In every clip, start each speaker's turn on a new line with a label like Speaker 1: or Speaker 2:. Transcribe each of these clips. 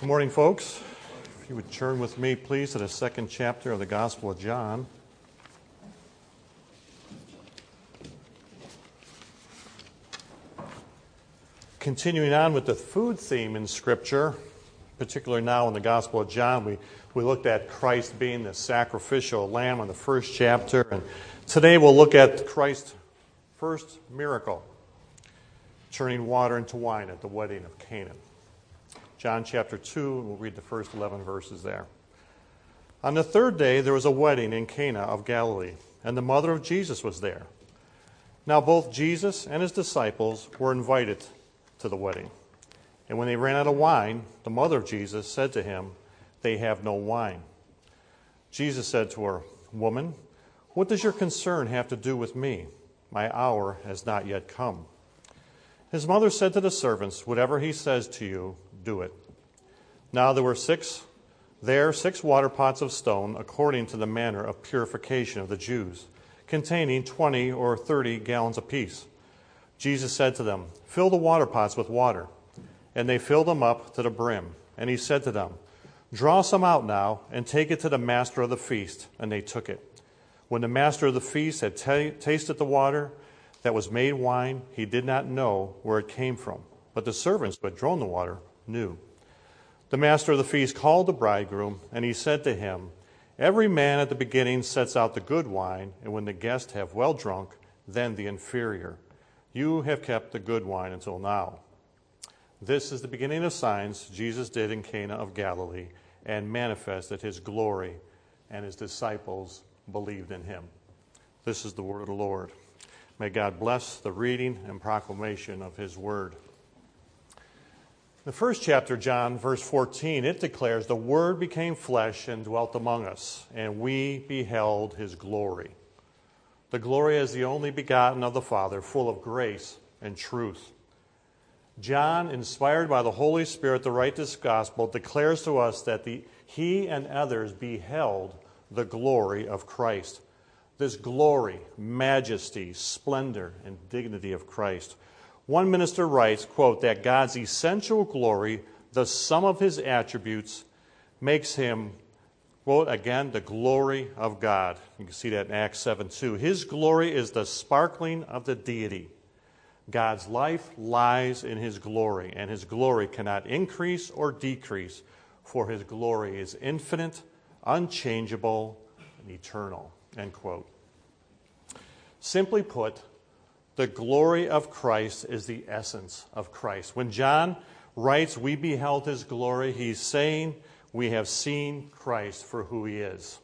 Speaker 1: Good morning, folks. If you would turn with me, please, to the second chapter of the Gospel of John. Continuing on with the food theme in Scripture, particularly now in the Gospel of John, we looked at Christ being the sacrificial lamb in the first chapter, and today we'll look at Christ's first miracle, turning water into wine at the wedding of Cana. John chapter 2, we'll read the first 11 verses there. On the third day, there was a wedding in Cana of Galilee, and the mother of Jesus was there. Now both Jesus and his disciples were invited to the wedding. And when they ran out of wine, the mother of Jesus said to him, "They have no wine." Jesus said to her, "Woman, what does your concern have to do with me? My hour has not yet come." His mother said to the servants, "Whatever he says to you, do it." Now there were six water pots of stone, according to the manner of purification of the Jews, containing 20 or 30 gallons apiece. Jesus said to them, "Fill the water pots with water." And they filled them up to the brim. And he said to them, "Draw some out now, and take it to the master of the feast." And they took it. When the master of the feast had tasted the water that was made wine, he did not know where it came from. But the servants who had drawn the water knew. The master of the feast called the bridegroom, and he said to him, "Every man at the beginning sets out the good wine, and when the guests have well drunk, then the inferior. You have kept the good wine until now." This is the beginning of signs Jesus did in Cana of Galilee, and manifested his glory, and his disciples believed in him. This is the word of the Lord. May God bless the reading and proclamation of his word. The first chapter, John, verse 14, it declares, "The Word became flesh and dwelt among us, and we beheld his glory. The glory as the only begotten of the Father, full of grace and truth." John, inspired by the Holy Spirit to write this gospel, declares to us that he and others beheld the glory of Christ. This glory, majesty, splendor, and dignity of Christ. One minister writes, quote, that God's essential glory, the sum of his attributes, makes him, quote, again, the glory of God. You can see that in Acts 7:2. His glory is the sparkling of the deity. God's life lies in his glory, and his glory cannot increase or decrease, for his glory is infinite, unchangeable, and eternal, end quote. Simply put, the glory of Christ is the essence of Christ. When John writes, "We beheld his glory," he's saying, we have seen Christ for who he is.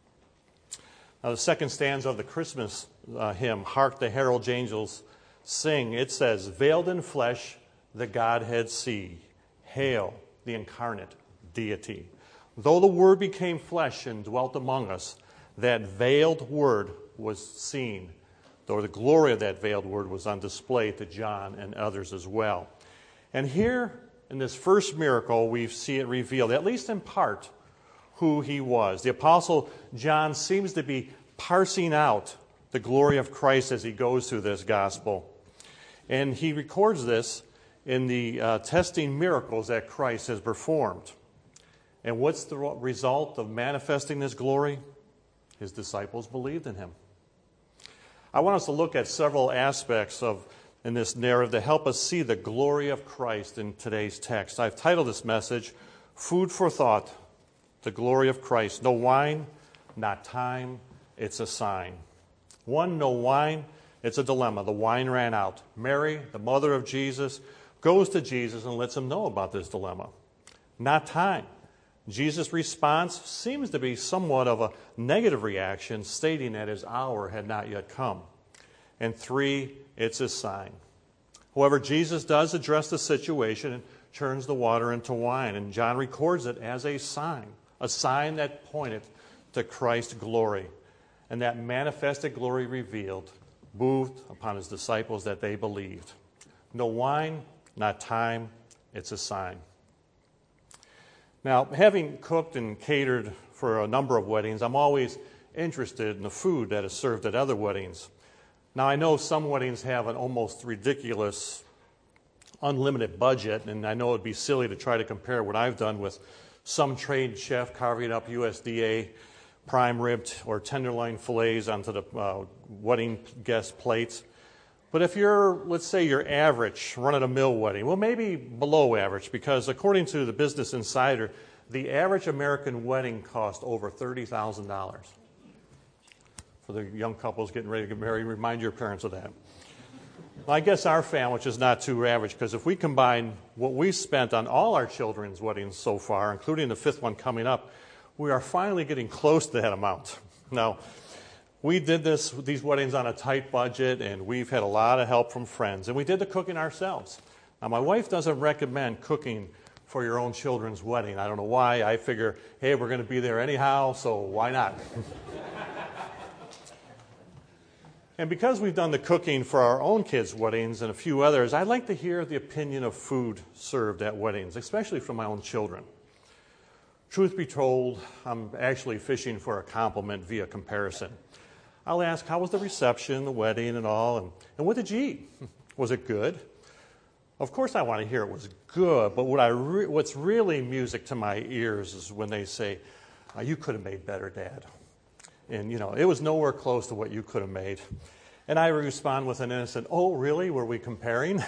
Speaker 1: Now, the second stanza of the Christmas hymn, "Hark the Herald Angels Sing," it says, "Veiled in flesh, the Godhead see. Hail, the incarnate deity. Though the Word became flesh and dwelt among us, that veiled Word was seen." Though the glory of that veiled Word was on display to John and others as well. And here, in this first miracle, we see it revealed, at least in part, who he was. The Apostle John seems to be parsing out the glory of Christ as he goes through this gospel. And he records this in the testing miracles that Christ has performed. And what's the result of manifesting this glory? His disciples believed in him. I want us to look at several aspects in this narrative to help us see the glory of Christ in today's text. I've titled this message, "Food for Thought, the Glory of Christ." No wine, not time, it's a sign. One, no wine, it's a dilemma. The wine ran out. Mary, the mother of Jesus, goes to Jesus and lets him know about this dilemma. Not time. Jesus' response seems to be somewhat of a negative reaction, stating that his hour had not yet come. And three, it's a sign. However, Jesus does address the situation and turns the water into wine, and John records it as a sign that pointed to Christ's glory. And that manifested glory revealed moved upon his disciples that they believed. No wine, not time, it's a sign. Now, having cooked and catered for a number of weddings, I'm always interested in the food that is served at other weddings. Now, I know some weddings have an almost ridiculous unlimited budget, and I know it would be silly to try to compare what I've done with some trained chef carving up USDA prime ribbed or tenderloin fillets onto the wedding guest plates. But if you're, let's say, your average run-of-the-mill wedding, well, maybe below average, because according to the Business Insider, the average American wedding cost over $30,000. For the young couples getting ready to get married, remind your parents of that. Well, I guess our family, which is not too average, because if we combine what we spent on all our children's weddings so far, including the fifth one coming up, we are finally getting close to that amount. Now, we did these weddings on a tight budget, and we've had a lot of help from friends, and we did the cooking ourselves. Now, my wife doesn't recommend cooking for your own children's wedding. I don't know why. I figure, hey, we're going to be there anyhow, so why not? And because we've done the cooking for our own kids' weddings and a few others, I'd like to hear the opinion of food served at weddings, especially from my own children. Truth be told, I'm actually fishing for a compliment via comparison. I'll ask, how was the reception, the wedding, and all, and what did you eat? Was it good? Of course I want to hear it was good, but what's really music to my ears is when they say, you could have made better, Dad. And, it was nowhere close to what you could have made. And I respond with an innocent, oh, really? Were we comparing?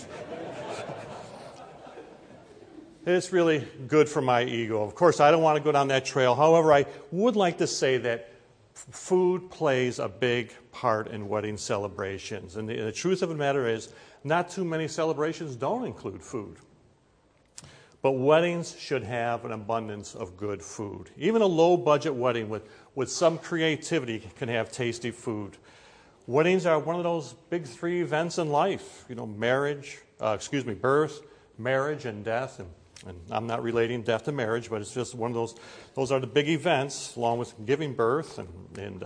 Speaker 1: It's really good for my ego. Of course, I don't want to go down that trail. However, I would like to say that food plays a big part in wedding celebrations. And the truth of the matter is, not too many celebrations don't include food. But weddings should have an abundance of good food. Even a low-budget wedding with some creativity can have tasty food. Weddings are one of those big three events in life. Birth, marriage, and death. And I'm not relating death to marriage, but it's just one of those are the big events, along with giving birth and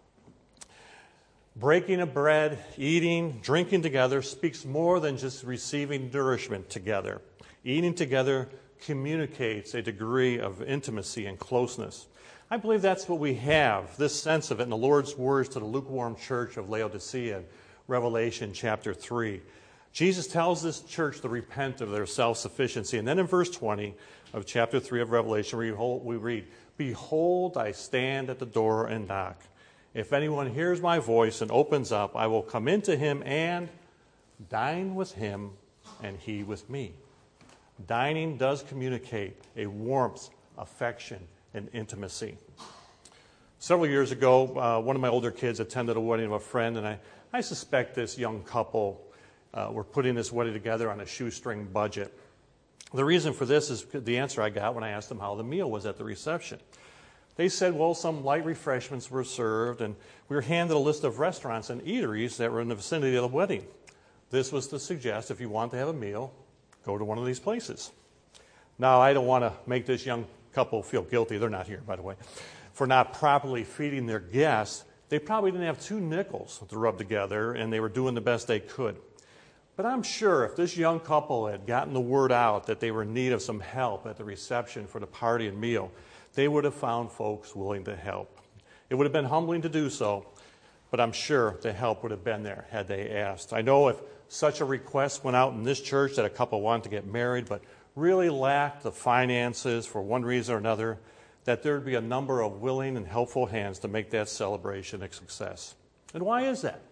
Speaker 1: breaking of bread, eating, drinking together speaks more than just receiving nourishment together. Eating together communicates a degree of intimacy and closeness. I believe that's what we have, this sense of it in the Lord's words to the lukewarm church of Laodicea in Revelation chapter 3. Jesus tells this church to repent of their self-sufficiency. And then in verse 20 of chapter 3 of Revelation, we read, Behold, I stand at the door and knock. If anyone hears my voice and opens up, I will come into him and dine with him and he with me. Dining does communicate a warmth, affection, and intimacy. Several years ago, one of my older kids attended a wedding of a friend, and I suspect this young couple were putting this wedding together on a shoestring budget. The reason for this is the answer I got when I asked them how the meal was at the reception. They said, well, some light refreshments were served, and we were handed a list of restaurants and eateries that were in the vicinity of the wedding. This was to suggest if you want to have a meal, go to one of these places. Now, I don't want to make this young couple feel guilty. They're not here, by the way. For not properly feeding their guests. They probably didn't have 2 nickels to rub together, and they were doing the best they could. But I'm sure if this young couple had gotten the word out that they were in need of some help at the reception for the party and meal, they would have found folks willing to help. It would have been humbling to do so, but I'm sure the help would have been there had they asked. I know if such a request went out in this church that a couple wanted to get married but really lacked the finances for one reason or another, that there would be a number of willing and helpful hands to make that celebration a success. And why is that?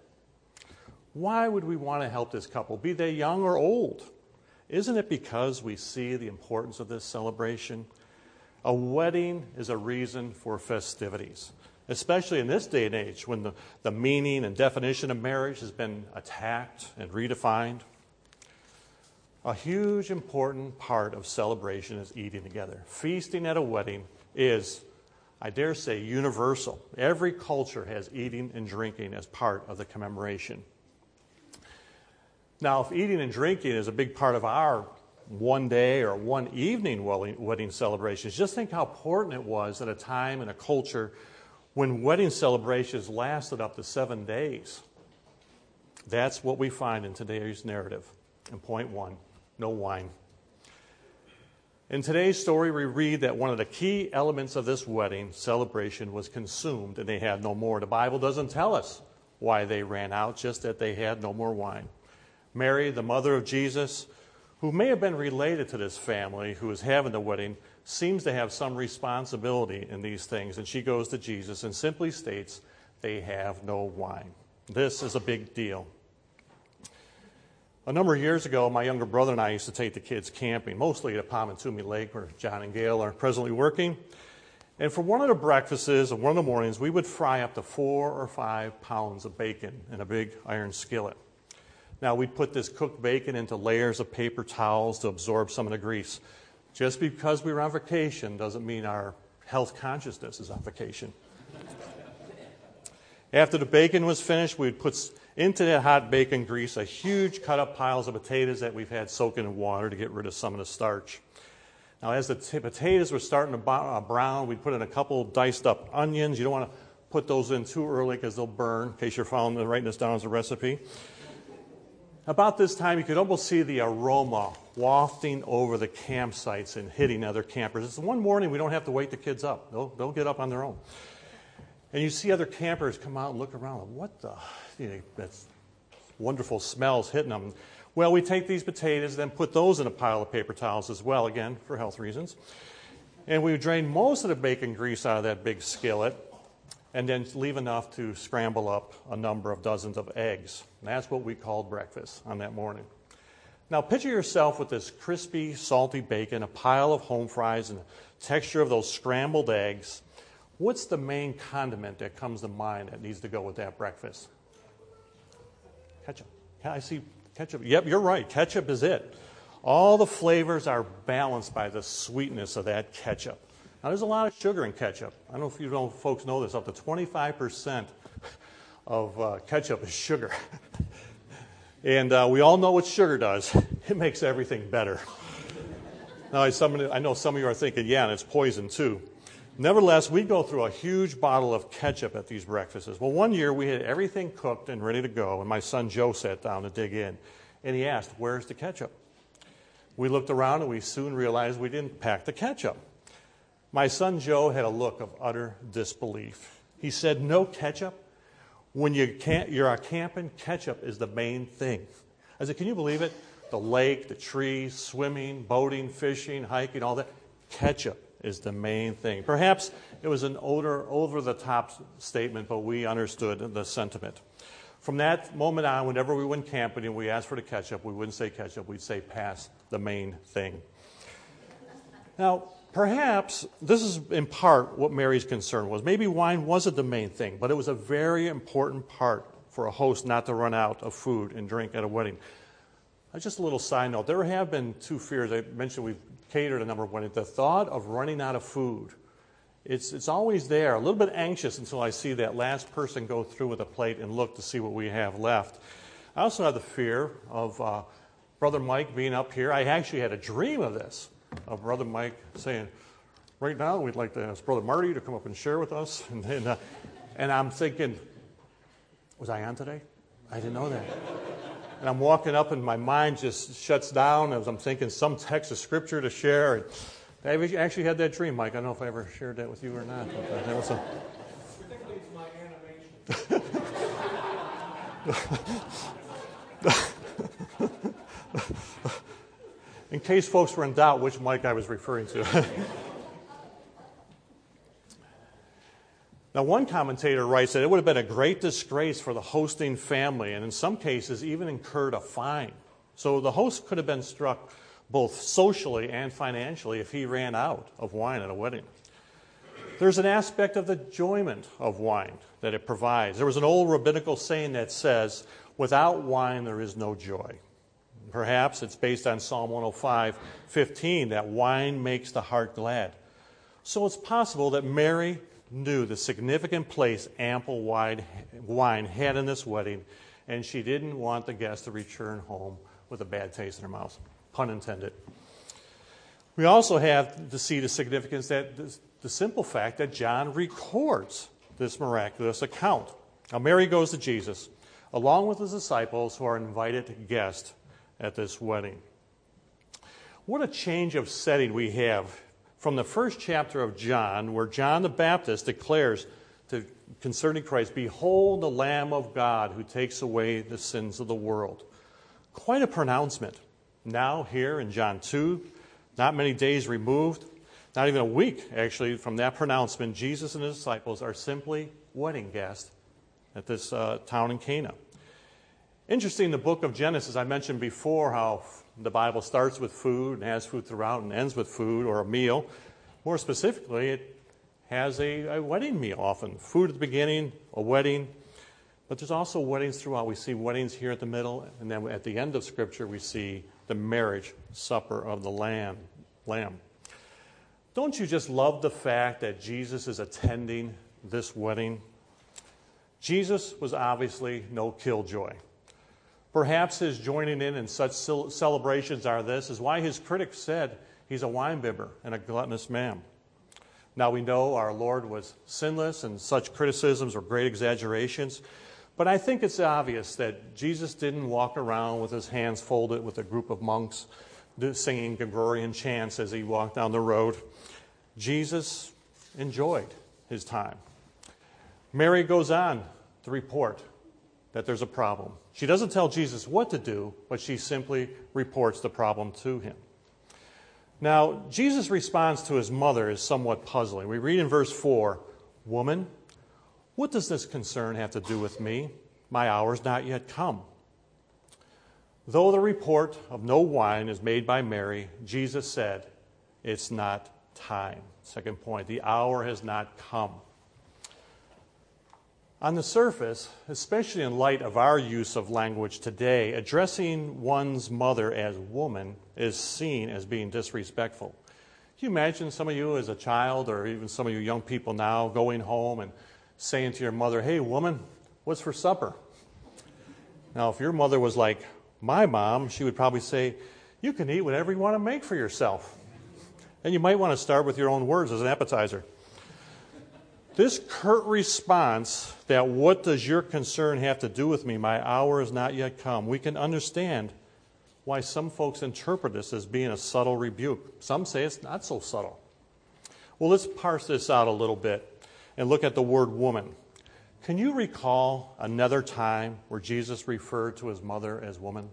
Speaker 1: Why would we want to help this couple, be they young or old? Isn't it because we see the importance of this celebration? A wedding is a reason for festivities, especially in this day and age when the meaning and definition of marriage has been attacked and redefined. A huge, important part of celebration is eating together. Feasting at a wedding is, I dare say, universal. Every culture has eating and drinking as part of the commemoration. Now, if eating and drinking is a big part of our one day or one evening wedding celebrations, just think how important it was at a time in a culture when wedding celebrations lasted up to 7 days. That's what we find in today's narrative. And point 1, no wine. In today's story, we read that one of the key elements of this wedding celebration was consumed and they had no more. The Bible doesn't tell us why they ran out, just that they had no more wine. Mary, the mother of Jesus, who may have been related to this family who is having the wedding, seems to have some responsibility in these things. And she goes to Jesus and simply states, they have no wine. This is a big deal. A number of years ago, my younger brother and I used to take the kids camping, mostly at Palmantumi Lake, where John and Gail are presently working. And for one of the breakfasts or one of the mornings, we would fry up to 4 or 5 pounds of bacon in a big iron skillet. Now, we'd put this cooked bacon into layers of paper towels to absorb some of the grease. Just because we were on vacation doesn't mean our health consciousness is on vacation. After the bacon was finished, we'd put into that hot bacon grease a huge cut-up piles of potatoes that we've had soaking in water to get rid of some of the starch. Now, as the potatoes were starting to brown, we'd put in a couple diced up onions. You don't want to put those in too early because they'll burn, in case you're writing this down as a recipe. About this time, you could almost see the aroma wafting over the campsites and hitting other campers. It's one morning we don't have to wake the kids up. They'll get up on their own. And you see other campers come out and look around. What the? That's wonderful smells hitting them. Well, we take these potatoes, then put those in a pile of paper towels as well, again, for health reasons. And we drain most of the bacon grease out of that big skillet, and then leave enough to scramble up a number of dozens of eggs. And that's what we called breakfast on that morning. Now, picture yourself with this crispy, salty bacon, a pile of home fries, and the texture of those scrambled eggs. What's the main condiment that comes to mind that needs to go with that breakfast? Ketchup. I see ketchup. Yep, you're right. Ketchup is it. All the flavors are balanced by the sweetness of that ketchup. Now, there's a lot of sugar in ketchup. I don't know if folks know this. Up to 25% of ketchup is sugar. And we all know what sugar does. It makes everything better. Now, I know some of you are thinking, yeah, and it's poison too. Nevertheless, we go through a huge bottle of ketchup at these breakfasts. Well, one year we had everything cooked and ready to go, and my son Joe sat down to dig in. And he asked, where's the ketchup? We looked around and we soon realized we didn't pack the ketchup. My son Joe had a look of utter disbelief. He said, no ketchup? When you're out camping, ketchup is the main thing. I said, can you believe it? The lake, the trees, swimming, boating, fishing, hiking, all that. Ketchup is the main thing. Perhaps it was an over-the-top statement, but we understood the sentiment. From that moment on, whenever we went camping and we asked for the ketchup, we wouldn't say ketchup, we'd say pass the main thing. Now, perhaps this is in part what Mary's concern was. Maybe wine wasn't the main thing, but it was a very important part for a host not to run out of food and drink at a wedding. Just a little side note. There have been 2 fears. I mentioned we've catered a number of weddings. The thought of running out of food, it's always there. A little bit anxious until I see that last person go through with a plate and look to see what we have left. I also have the fear of Brother Mike being up here. I actually had a dream of this, of Brother Mike saying, right now we'd like to ask Brother Marty to come up and share with us. And I'm thinking, was I on today? I didn't know that. And I'm walking up and my mind just shuts down as I'm thinking some text of scripture to share. And I actually had that dream, Mike. I don't know if I ever shared that with you or not. But that was
Speaker 2: Particularly it's my animation.
Speaker 1: In case folks were in doubt which Mike I was referring to. Now, one commentator writes that it would have been a great disgrace for the hosting family, and in some cases even incurred a fine. So the host could have been struck both socially and financially if he ran out of wine at a wedding. There's an aspect of the enjoyment of wine that it provides. There was an old rabbinical saying that says, without wine there is no joy. Perhaps it's based on Psalm 105:15, that wine makes the heart glad. So it's possible that Mary knew the significant place ample wine had in this wedding, and she didn't want the guests to return home with a bad taste in their mouth. Pun intended. We also have to see the significance that the simple fact that John records this miraculous account. Now, Mary goes to Jesus, along with his disciples who are invited guests at this wedding. What a change of setting we have from the first chapter of John, where John the Baptist declares concerning Christ, behold the Lamb of God who takes away the sins of the world. Quite a pronouncement. now here in John 2, not many days removed, not even a week actually from that pronouncement, Jesus and his disciples are simply wedding guests at this town in Cana. Interesting, the book of Genesis, I mentioned before how the Bible starts with food and has food throughout and ends with food or a meal. More specifically, it has a wedding meal often. Food at the beginning, a wedding. But there's also weddings throughout. We see weddings here at the middle, and then at the end of Scripture we see the marriage supper of the Lamb. Don't you just love the fact that Jesus is attending this wedding? Jesus was obviously no killjoy. Perhaps his joining in such celebrations are this is why his critics said he's a winebibber and a gluttonous man. Now we know our Lord was sinless and such criticisms are great exaggerations, but I think it's obvious that Jesus didn't walk around with his hands folded with a group of monks singing Gregorian chants as he walked down the road. Jesus enjoyed his time. Mary goes on to report that there's a problem. She doesn't tell Jesus what to do, but she simply reports the problem to him. Now, Jesus' response to his mother is somewhat puzzling. We read in verse 4, "Woman, what does this concern have to do with me? My hour's not yet come." Though the report of no wine is made by Mary, Jesus said, "It's not time." Second point, the hour has not come. On the surface, especially in light of our use of language today, addressing one's mother as woman is seen as being disrespectful. Can you imagine some of you as a child or even some of you young people now going home and saying to your mother, "Hey, woman, what's for supper?" Now, if your mother was like my mom, she would probably say, "You can eat whatever you want to make for yourself." And you might want to start with your own words as an appetizer. This curt response that what does your concern have to do with me? My hour is not yet come. We can understand why some folks interpret this as being a subtle rebuke. Some say it's not so subtle. Well, let's parse this out a little bit and look at the word woman. Can you recall another time where Jesus referred to his mother as woman?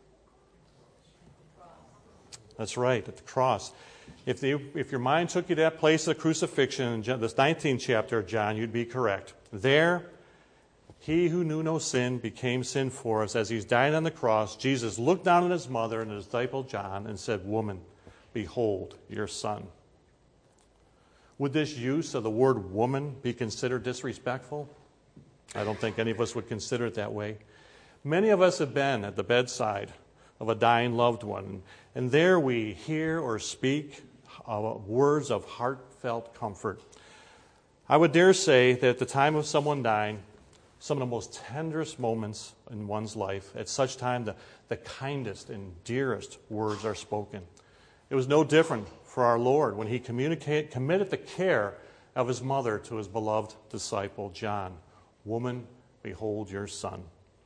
Speaker 1: That's right, at the cross. If your mind took you to that place of crucifixion in this 19th chapter of John, you'd be correct. There, he who knew no sin became sin for us. As he's dying on the cross, Jesus looked down at his mother and his disciple John and said, "Woman, behold your son." Would this use of the word woman be considered disrespectful? I don't think any of us would consider it that way. Many of us have been at the bedside of a dying loved one, and there we hear or speak words of heartfelt comfort. I would dare say that at the time of someone dying, some of the most tenderest moments in one's life, at such time the kindest and dearest words are spoken. It was no different for our Lord when he committed the care of his mother to his beloved disciple John. "Woman, behold your son."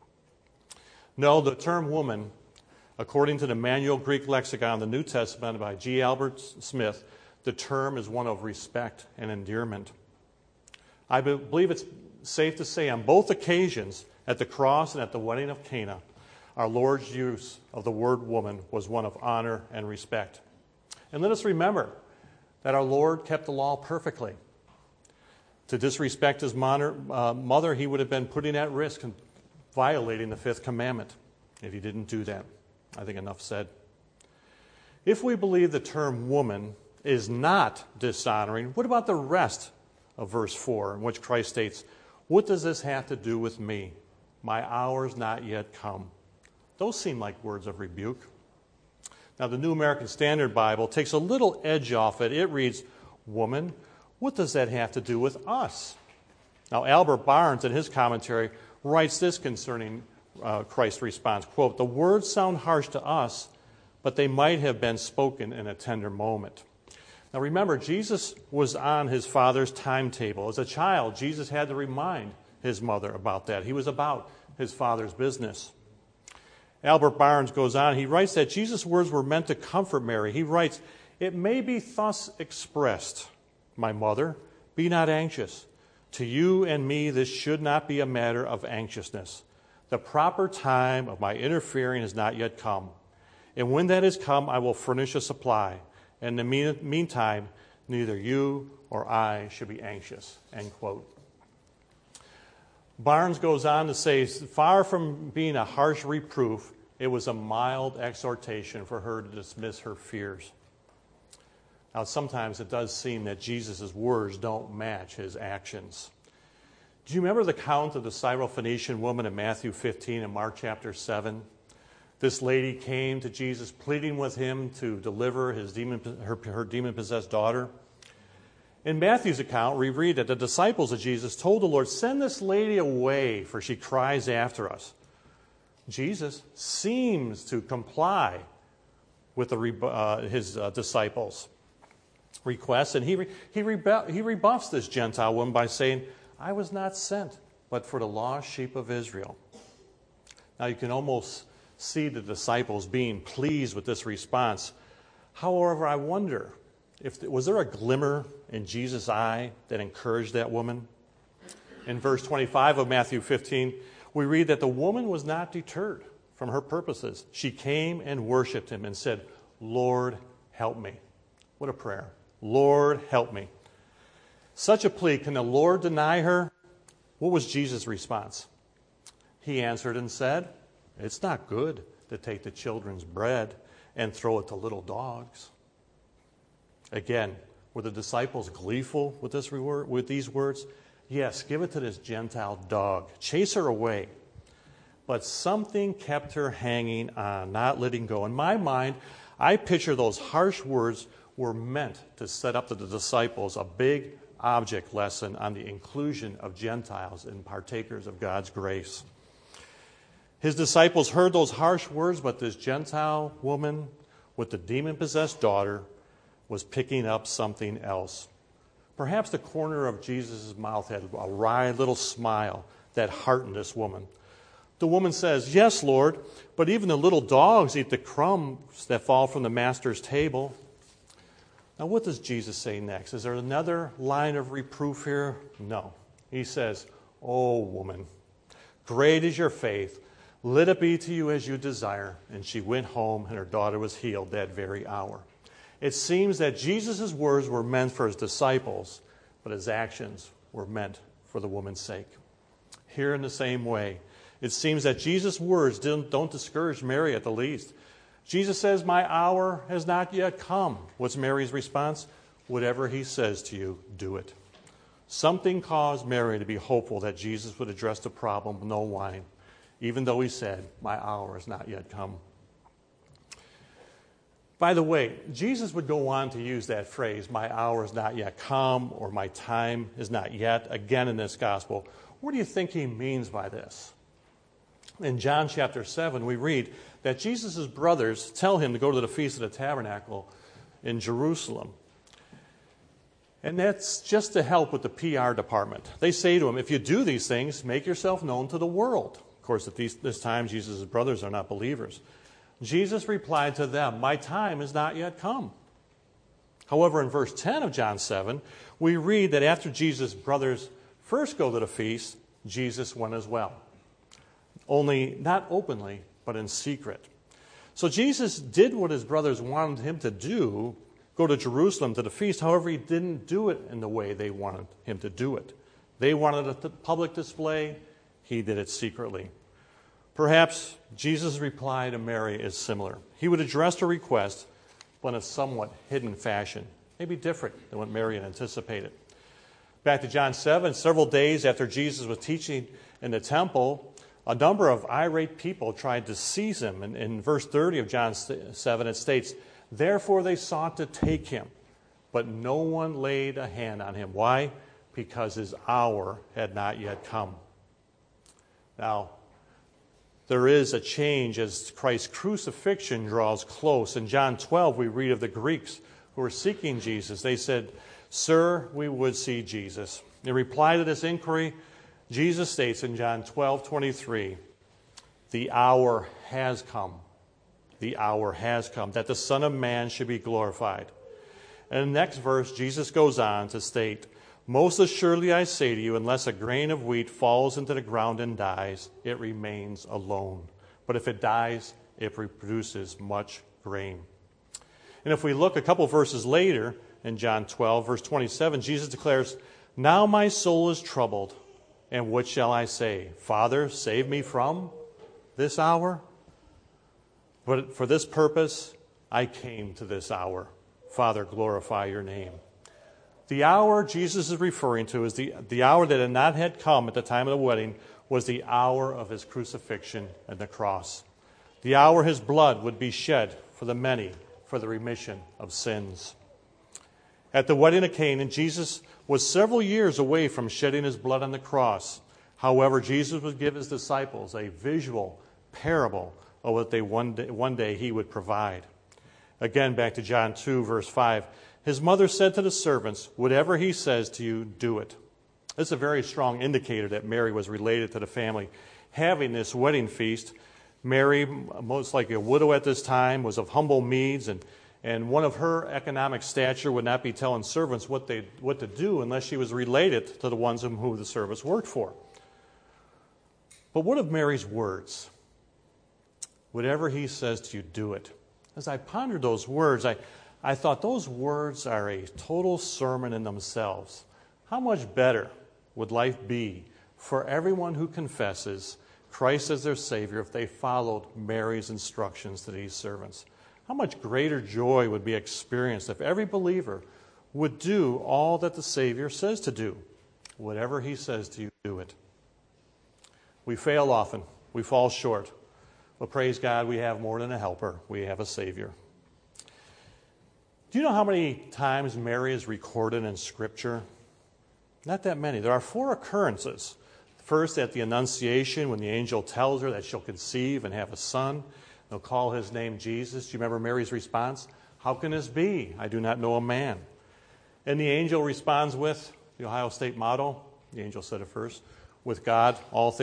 Speaker 1: No, the term woman, according to the Manual Greek Lexicon of the New Testament by G. Albert Smith, the term is one of respect and endearment. I believe it's safe to say on both occasions, at the cross and at the wedding of Cana, our Lord's use of the word woman was one of honor and respect. And let us remember that our Lord kept the law perfectly. To disrespect his mother, he would have been putting at risk and violating the fifth commandment if he didn't do that. I think enough said. If we believe the term woman is not dishonoring, what about the rest of verse 4 in which Christ states, "What does this have to do with me? My hour's not yet come." Those seem like words of rebuke. Now, the New American Standard Bible takes a little edge off it. It reads, "Woman, what does that have to do with us?" Now, Albert Barnes, in his commentary, writes this concerning Christ's response, quote, "The words sound harsh to us, but they might have been spoken in a tender moment." Now remember, Jesus was on his Father's timetable. As a child, Jesus had to remind his mother about that. He was about his Father's business. Albert Barnes goes on. He writes that Jesus' words were meant to comfort Mary. He writes, "It may be thus expressed, my mother, be not anxious. To you and me this should not be a matter of anxiousness. The proper time of my interfering has not yet come. And when that is come, I will furnish a supply. In the meantime, neither you or I should be anxious." End quote. Barnes goes on to say, far from being a harsh reproof, it was a mild exhortation for her to dismiss her fears. Now, sometimes it does seem that Jesus' words don't match his actions. Do you remember the account of the Syrophoenician woman in Matthew 15 and Mark chapter 7? This lady came to Jesus pleading with him to deliver her demon-possessed daughter. In Matthew's account, we read that the disciples of Jesus told the Lord, "Send this lady away, for she cries after us." Jesus seems to comply with his disciples' request, and he rebuffs this Gentile woman by saying, "I was not sent, but for the lost sheep of Israel." Now you can almost see the disciples being pleased with this response. However, I wonder, was there a glimmer in Jesus' eye that encouraged that woman? In verse 25 of Matthew 15, we read that the woman was not deterred from her purposes. She came and worshiped him and said, "Lord, help me." What a prayer. "Lord, help me." Such a plea, can the Lord deny her? What was Jesus' response? He answered and said, "It's not good to take the children's bread and throw it to little dogs." Again, were the disciples gleeful with these words? Yes, give it to this Gentile dog. Chase her away. But something kept her hanging on, not letting go. In my mind, I picture those harsh words were meant to set up to the disciples a big object lesson on the inclusion of Gentiles and partakers of God's grace. His disciples heard those harsh words, but this Gentile woman with the demon-possessed daughter was picking up something else. Perhaps the corner of Jesus' mouth had a wry little smile that heartened this woman. The woman says, "Yes, Lord, but even the little dogs eat the crumbs that fall from the master's table." Now, what does Jesus say next? Is there another line of reproof here? No. He says, "Oh, woman, great is your faith. Let it be to you as you desire." And she went home, and her daughter was healed that very hour. It seems that Jesus' words were meant for his disciples, but his actions were meant for the woman's sake. Here in the same way, it seems that Jesus' words don't discourage Mary at the least. Jesus says, "My hour has not yet come." What's Mary's response? "Whatever he says to you, do it." Something caused Mary to be hopeful that Jesus would address the problem with no wine, even though he said, "My hour has not yet come." By the way, Jesus would go on to use that phrase, "My hour is not yet come," or "My time is not yet," again in this gospel. What do you think he means by this? In John chapter 7, we read that Jesus' brothers tell him to go to the Feast of the Tabernacle in Jerusalem. And that's just to help with the PR department. They say to him, "If you do these things, make yourself known to the world." Of course, at this time, Jesus' brothers are not believers. Jesus replied to them, "My time is not yet come." However, in verse 10 of John 7, we read that after Jesus' brothers first go to the feast, Jesus went as well. Only not openly, but in secret. So Jesus did what his brothers wanted him to do, go to Jerusalem to the feast. However, he didn't do it in the way they wanted him to do it. They wanted a public display. He did it secretly. Perhaps Jesus' reply to Mary is similar. He would address her request, but in a somewhat hidden fashion, maybe different than what Mary had anticipated. Back to John 7, several days after Jesus was teaching in the temple, a number of irate people tried to seize him. And in verse 30 of John 7, it states, "Therefore they sought to take him, but no one laid a hand on him." Why? Because his hour had not yet come. Now, there is a change as Christ's crucifixion draws close. In John 12, we read of the Greeks who were seeking Jesus. They said, "Sir, we would see Jesus." In reply to this inquiry, Jesus states in John 12:23, "The hour has come. The hour has come that the Son of Man should be glorified." And in the next verse, Jesus goes on to state, "Most assuredly I say to you, unless a grain of wheat falls into the ground and dies, it remains alone. But if it dies, it produces much grain. And if we look a couple verses later, in John 12, verse 27, Jesus declares, "Now my soul is troubled, and what shall I say? Father, save me from this hour? But for this purpose I came to this hour. Father, glorify your name." The hour Jesus is referring to is the hour that had not had come at the time of the wedding was the hour of his crucifixion and the cross. The hour his blood would be shed for the many for the remission of sins. At the wedding of Cana, Jesus was several years away from shedding his blood on the cross. However, Jesus would give his disciples a visual parable of what one day he would provide. Again, back to John 2, verse 5. His mother said to the servants, "Whatever he says to you, do it." This is a very strong indicator that Mary was related to the family. Having this wedding feast, Mary, most likely a widow at this time, was of humble means, and one of her economic stature would not be telling servants what to do unless she was related to the ones who the servants worked for. But what of Mary's words? Whatever he says to you, do it. As I pondered those words, I thought those words are a total sermon in themselves. How much better would life be for everyone who confesses Christ as their Savior if they followed Mary's instructions to these servants? How much greater joy would be experienced if every believer would do all that the Savior says to do? Whatever he says to you, do it. We fail often. We fall short. But praise God, we have more than a helper. We have a Savior. Do you know how many times Mary is recorded in Scripture? Not that many. There are 4 occurrences. First, at the Annunciation, when the angel tells her that she'll conceive and have a son. They'll call his name Jesus. Do you remember Mary's response? "How can this be? I do not know a man." And the angel responds with the Ohio State motto. The angel said it first. With God,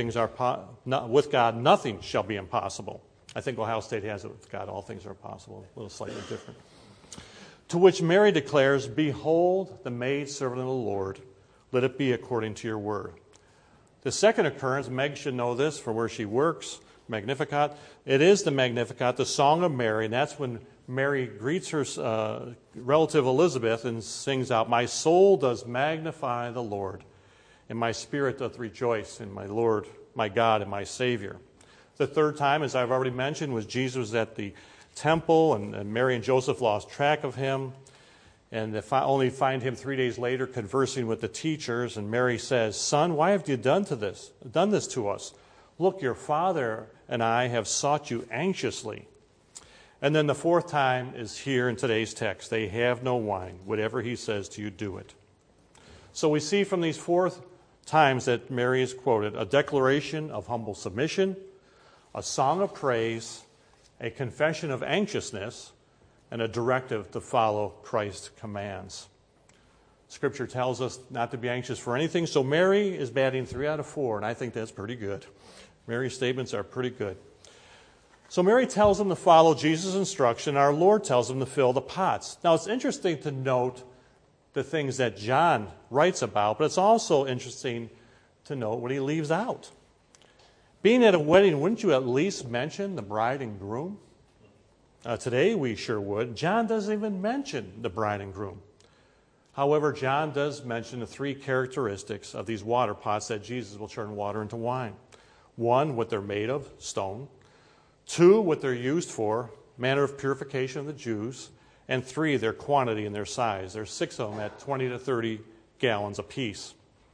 Speaker 1: with God, nothing shall be impossible. I think Ohio State has it. With God, all things are possible. A little slightly different. To which Mary declares, "Behold, the maidservant of the Lord. Let it be according to your word." The second occurrence, Meg should know this from where she works, Magnificat. It is the Magnificat, the Song of Mary, and that's when Mary greets her relative Elizabeth and sings out, "My soul does magnify the Lord, and my spirit doth rejoice in my Lord, my God, and my Savior." The third time, as I've already mentioned, was Jesus at the temple, and Mary and Joseph lost track of him, and they only find him 3 days later conversing with the teachers, and Mary says, "Son, why have you done this to us? Look, your father and I have sought you anxiously." And then the fourth time is here in today's text. "They have no wine. Whatever he says to you, do it." So we see from these 4 times that Mary is quoted a declaration of humble submission, a song of praise, a confession of anxiousness, and a directive to follow Christ's commands. Scripture tells us not to be anxious for anything, so Mary is batting 3 out of 4, and I think that's pretty good. Mary's statements are pretty good. So Mary tells them to follow Jesus' instruction. Our Lord tells them to fill the pots. Now, it's interesting to note the things that John writes about, but it's also interesting to note what he leaves out. Being at a wedding, wouldn't you at least mention the bride and groom? Today we sure would. John doesn't even mention the bride and groom. However, John does mention the 3 characteristics of these water pots that Jesus will turn water into wine. 1, what they're made of, stone. 2, what they're used for, manner of purification of the Jews. And 3, their quantity and their size. There's 6 of them at 20 to 30 gallons apiece.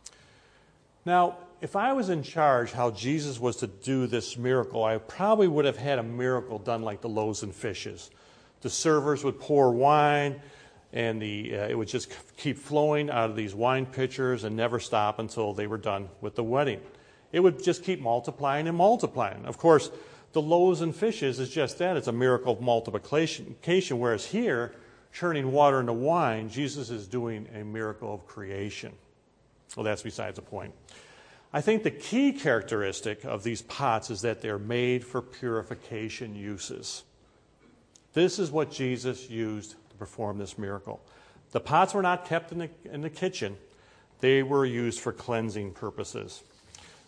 Speaker 1: Now, if I was in charge how Jesus was to do this miracle, I probably would have had a miracle done like the loaves and fishes. The servers would pour wine, and it would just keep flowing out of these wine pitchers and never stop until they were done with the wedding. It would just keep multiplying and multiplying. Of course, the loaves and fishes is just that. It's a miracle of multiplication, whereas here, turning water into wine, Jesus is doing a miracle of creation. Well, that's besides the point. I think the key characteristic of these pots is that they're made for purification uses. This is what Jesus used to perform this miracle. The pots were not kept in the kitchen. They were used for cleansing purposes.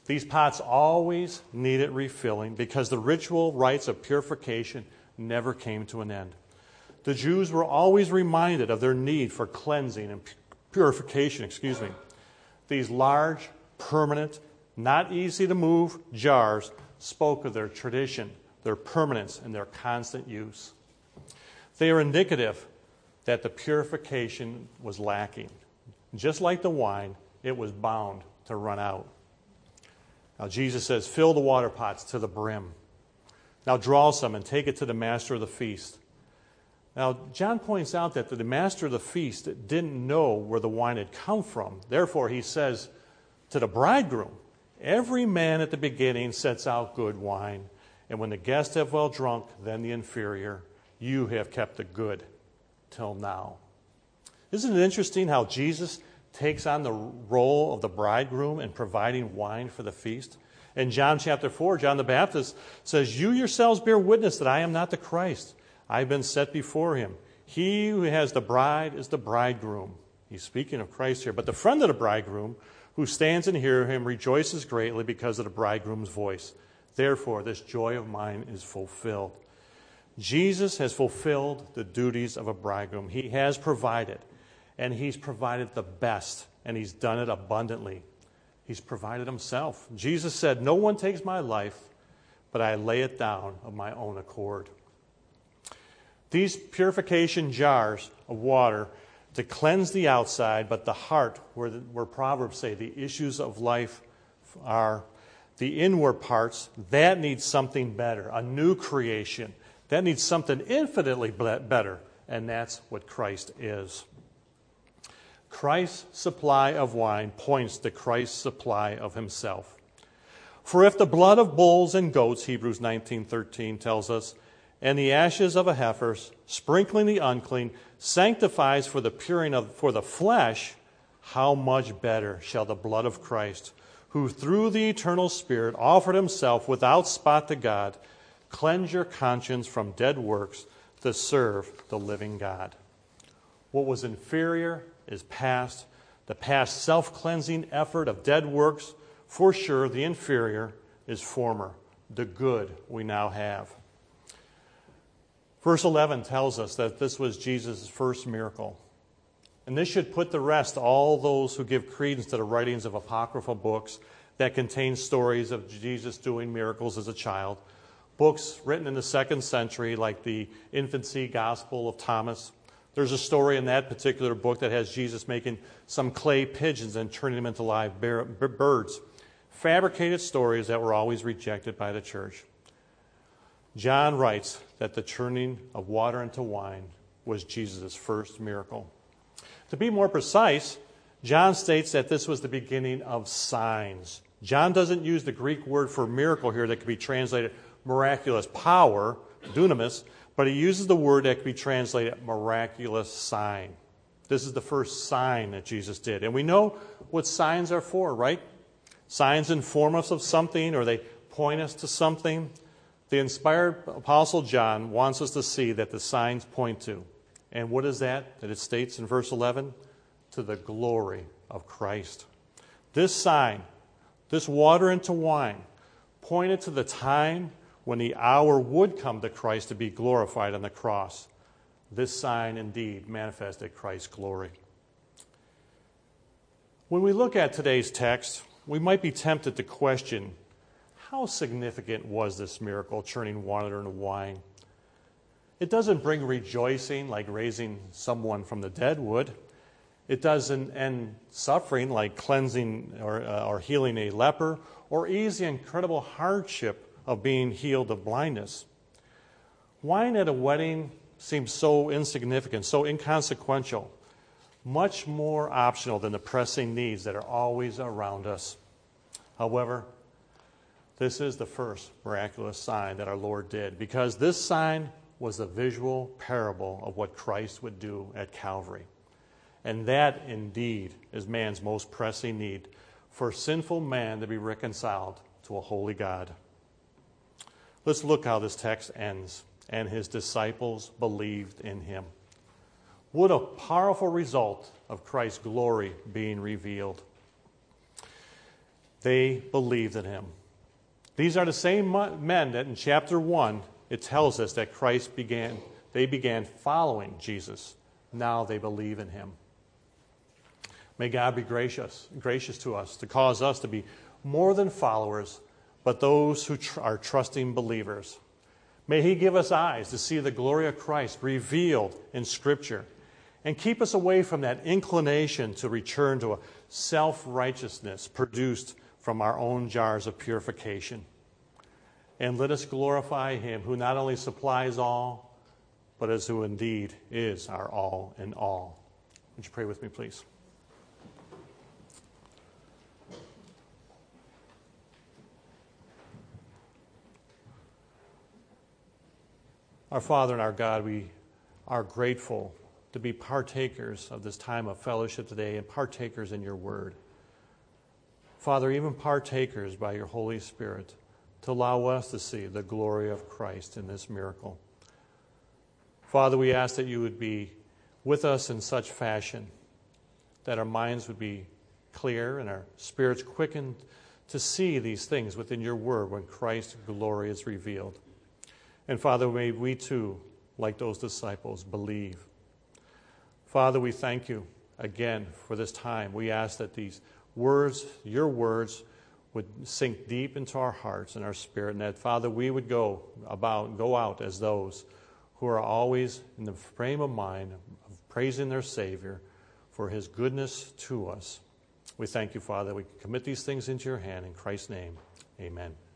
Speaker 1: These pots always needed refilling because the ritual rites of purification never came to an end. The Jews were always reminded of their need for cleansing and purification. These large, permanent, not easy to move jars spoke of their tradition, their permanence, and their constant use. They are indicative that the purification was lacking. Just like the wine, it was bound to run out. Now Jesus says, fill the water pots to the brim. Now draw some and take it to the master of the feast. Now John points out that the master of the feast didn't know where the wine had come from. Therefore he says to the bridegroom, every man at the beginning sets out good wine, and when the guests have well drunk, then the inferior. You have kept the good till now. Isn't it interesting how Jesus takes on the role of the bridegroom in providing wine for the feast? In John chapter 4, John the Baptist says, you yourselves bear witness that I am not the Christ. I've been set before him. He who has the bride is the bridegroom. He's speaking of Christ here. But the friend of the bridegroom, who stands and hears him, rejoices greatly because of the bridegroom's voice. Therefore, this joy of mine is fulfilled. Jesus has fulfilled the duties of a bridegroom. He has provided, and he's provided the best, and he's done it abundantly. He's provided himself. Jesus said, no one takes my life, but I lay it down of my own accord. These purification jars of water to cleanse the outside, but the heart, where Proverbs say the issues of life are, the inward parts, that needs something better, a new creation. That needs something infinitely better, and that's what Christ is. Christ's supply of wine points to Christ's supply of himself. For if the blood of bulls and goats, Hebrews 19:13 tells us, and the ashes of a heifer, sprinkling the unclean, sanctifies for the puring for the flesh, how much better shall the blood of Christ, who through the eternal Spirit offered himself without spot to God, cleanse your conscience from dead works to serve the living God. What was inferior is past. The past self-cleansing effort of dead works, for sure, the inferior is former. The good we now have. Verse 11 tells us that this was Jesus' first miracle. And this should put to rest all those who give credence to the writings of apocryphal books that contain stories of Jesus doing miracles as a child. Books written in the 2nd century, like the Infancy Gospel of Thomas. There's a story in that particular book that has Jesus making some clay pigeons and turning them into live birds. Fabricated stories that were always rejected by the church. John writes that the turning of water into wine was Jesus' first miracle. To be more precise, John states that this was the beginning of signs. John doesn't use the Greek word for miracle here that could be translated miraculous power, dunamis, but he uses the word that could be translated miraculous sign. This is the first sign that Jesus did. And we know what signs are for, right? Signs inform us of something, or they point us to something. The inspired Apostle John wants us to see that the signs point to. And what is that it states in verse 11? To the glory of Christ. This sign, this water into wine, pointed to the time when the hour would come to Christ to be glorified on the cross. This sign indeed manifested Christ's glory. When we look at today's text, we might be tempted to question, how significant was this miracle, turning water into wine? It doesn't bring rejoicing like raising someone from the dead would. It doesn't end suffering like cleansing or healing a leper, or ease the incredible hardship of being healed of blindness. Wine at a wedding seems so insignificant, so inconsequential, much more optional than the pressing needs that are always around us. However, this is the first miraculous sign that our Lord did, because this sign was a visual parable of what Christ would do at Calvary. And that indeed is man's most pressing need, for sinful man to be reconciled to a holy God. Let's look how this text ends. And his disciples believed in him. What a powerful result of Christ's glory being revealed. They believed in him. These are the same men that in chapter 1, it tells us that they began following Jesus. Now they believe in him. May God be gracious to us, to cause us to be more than followers, but those who are trusting believers. May he give us eyes to see the glory of Christ revealed in Scripture, and keep us away from that inclination to return to a self-righteousness produced from our own jars of purification. And let us glorify him who not only supplies all, but as who indeed is our all in all. Would you pray with me, please? Our Father and our God, we are grateful to be partakers of this time of fellowship today and partakers in your word. Father, even partakers by your Holy Spirit to allow us to see the glory of Christ in this miracle. Father, we ask that you would be with us in such fashion that our minds would be clear and our spirits quickened to see these things within your word when Christ's glory is revealed. And Father, may we too, like those disciples, believe. Father, we thank you again for this time. We ask that these words, your words, would sink deep into our hearts and our spirit, and that, Father, we would go out as those who are always in the frame of mind of praising their Savior for his goodness to us. We thank you, Father. We commit these things into your hand. In Christ's name, amen.